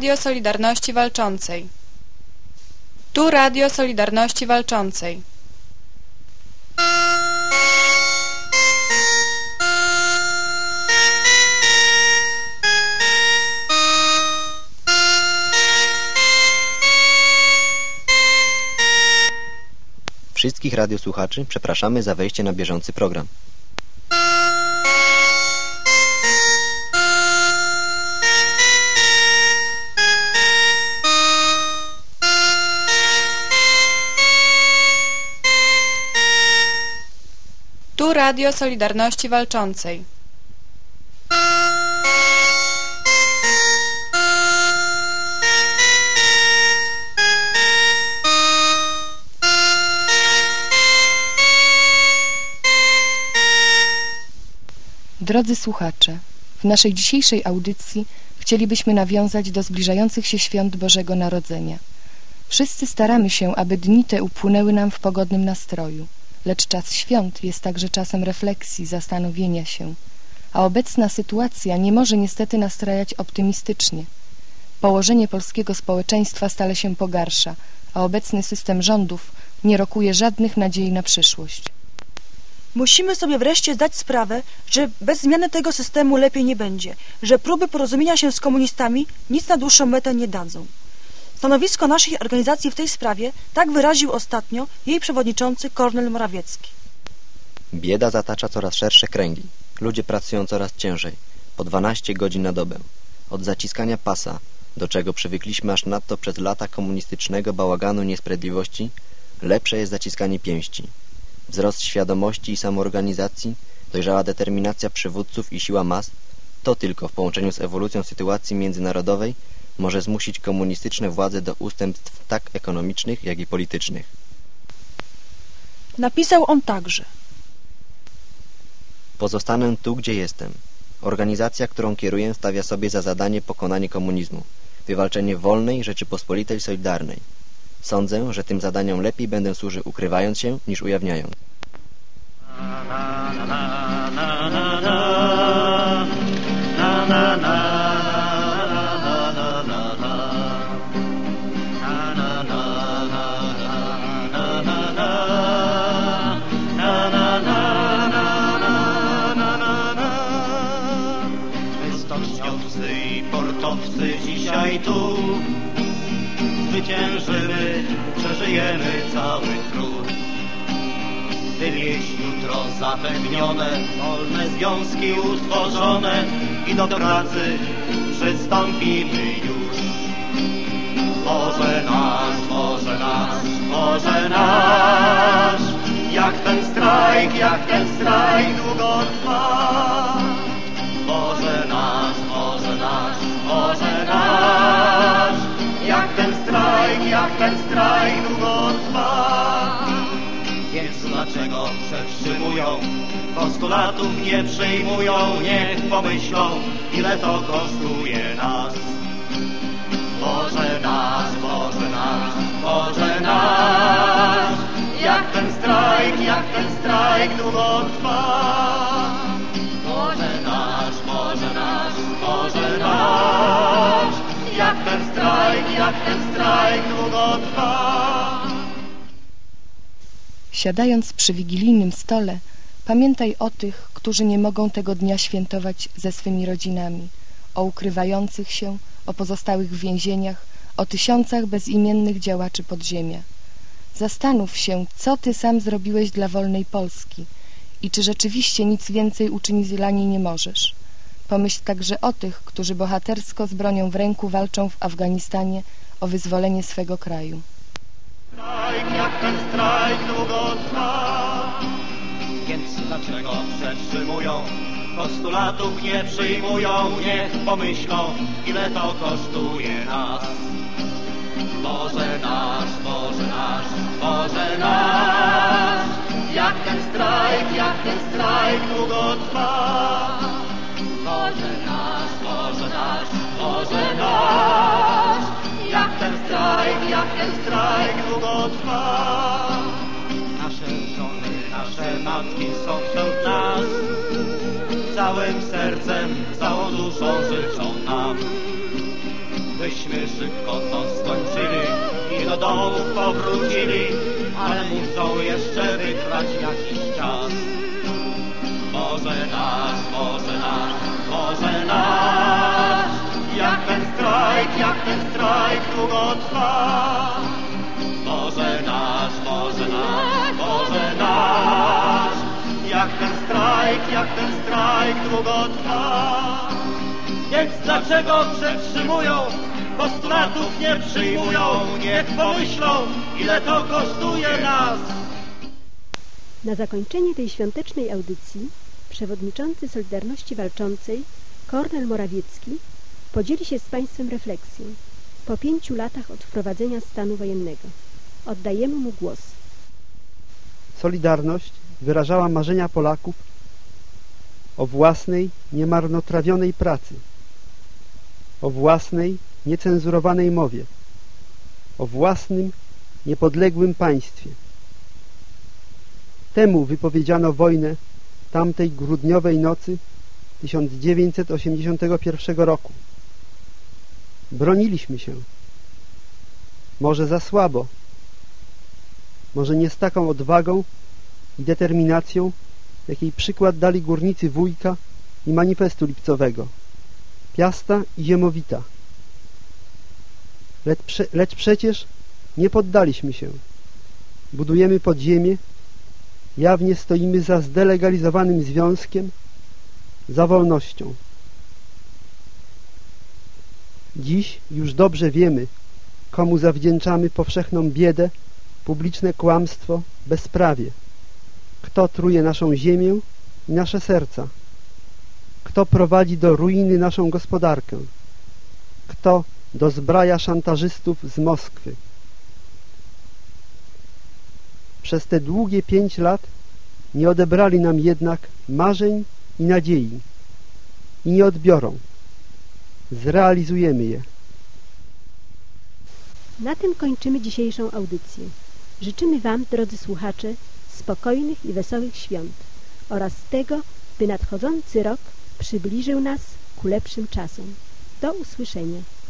Radio Solidarności Walczącej. Tu Radio Solidarności Walczącej. Wszystkich radiosłuchaczy przepraszamy za wejście na bieżący program. Tu Radio Solidarności Walczącej. Drodzy słuchacze, w naszej dzisiejszej audycji chcielibyśmy nawiązać do zbliżających się świąt Bożego Narodzenia. Wszyscy staramy się, aby dni te upłynęły nam w pogodnym nastroju, lecz czas świąt jest także czasem refleksji, zastanowienia się, a obecna sytuacja nie może niestety nastrajać optymistycznie. Położenie polskiego społeczeństwa stale się pogarsza, a obecny system rządów nie rokuje żadnych nadziei na przyszłość. Musimy sobie wreszcie zdać sprawę, że bez zmiany tego systemu lepiej nie będzie, że próby porozumienia się z komunistami nic na dłuższą metę nie dadzą. Stanowisko naszej organizacji w tej sprawie tak wyraził ostatnio jej przewodniczący Kornel Morawiecki. Bieda zatacza coraz szersze kręgi. Ludzie pracują coraz ciężej, po 12 godzin na dobę. Od zaciskania pasa, do czego przywykliśmy aż nadto przez lata komunistycznego bałaganu i niesprawiedliwości, lepsze jest zaciskanie pięści. Wzrost świadomości i samoorganizacji, dojrzała determinacja przywódców i siła mas, to tylko w połączeniu z ewolucją sytuacji międzynarodowej może zmusić komunistyczne władze do ustępstw tak ekonomicznych, jak i politycznych. Napisał on także: Pozostanę tu, gdzie jestem. Organizacja, którą kieruję, stawia sobie za zadanie pokonanie komunizmu, wywalczenie wolnej Rzeczypospolitej Solidarnej. Sądzę, że tym zadaniom lepiej będę służył ukrywając się, niż ujawniając. Stoczniowcy i portowcy dzisiaj tu zwyciężymy, przeżyjemy cały trud. Gdy wieś jutro zapewnione, wolne związki utworzone i do pracy przystąpimy już. Boże nasz, Boże nasz, Boże nasz, jak ten strajk długo trwa. Boże nasz, Boże nasz, Boże nasz, jak ten strajk długo trwa. Więc dlaczego przetrzymują, postulatów nie przyjmują, niech pomyślą, ile to kosztuje nas. Boże nasz, Boże nasz, Boże nasz, jak ten strajk długo trwa. Boże nasz, Boże nasz, Boże nasz, jak ten strajk długo trwa. Siadając przy wigilijnym stole, pamiętaj o tych, którzy nie mogą tego dnia świętować ze swymi rodzinami, o ukrywających się, o pozostałych w więzieniach, o tysiącach bezimiennych działaczy podziemia. Zastanów się, co ty sam zrobiłeś dla wolnej Polski i czy rzeczywiście nic więcej uczynić dla niej nie możesz. Pomyśl także o tych, którzy bohatersko z bronią w ręku walczą w Afganistanie o wyzwolenie swego kraju. Jak ten strajk długo trwa, więc dlaczego przetrzymują, postulatów nie przyjmują, niech pomyślą, ile to kosztuje nas. Boże nasz, Boże nasz, Boże nasz, jak ten strajk długo trwa. Boże nasz, Boże nasz, Boże nasz, jak ten strajk długo trwa. Nasze żony, nasze matki są wśród nas, całym sercem, całą duszą życzą nam, byśmy szybko to skończyli i do domu powrócili, ale muszą jeszcze wytrwać jakiś czas. Może nasz, może nasz, może nasz, jak ten strajk długo trwa. Może nasz, może nasz, może nasz, jak ten strajk długo trwa. Więc dlaczego przetrzymują, postulatów nie przyjmują? Niech pomyślą, ile to kosztuje nas. Na zakończenie tej świątecznej audycji przewodniczący Solidarności Walczącej Kornel Morawiecki podzieli się z Państwem refleksją po 5 latach od wprowadzenia stanu wojennego. Oddajemy mu głos. Solidarność wyrażała marzenia Polaków o własnej, niemarnotrawionej pracy, o własnej, niecenzurowanej mowie, o własnym, niepodległym państwie. Temu wypowiedziano wojnę tamtej grudniowej nocy 1981 roku. Broniliśmy się. Może za słabo, może nie z taką odwagą i determinacją, jakiej przykład dali górnicy Wujka i Manifestu Lipcowego, Piasta i Ziemowita. Lecz przecież nie poddaliśmy się. Budujemy podziemie, jawnie stoimy za zdelegalizowanym związkiem, za wolnością. Dziś już dobrze wiemy, komu zawdzięczamy powszechną biedę, publiczne kłamstwo, bezprawie. Kto truje naszą ziemię i nasze serca? Kto prowadzi do ruiny naszą gospodarkę? Kto dozbraja szantażystów z Moskwy? Przez te długie 5 lat nie odebrali nam jednak marzeń i nadziei i nie odbiorą. Zrealizujemy je. Na tym kończymy dzisiejszą audycję. Życzymy Wam, drodzy słuchacze, spokojnych i wesołych świąt oraz tego, by nadchodzący rok przybliżył nas ku lepszym czasom. Do usłyszenia.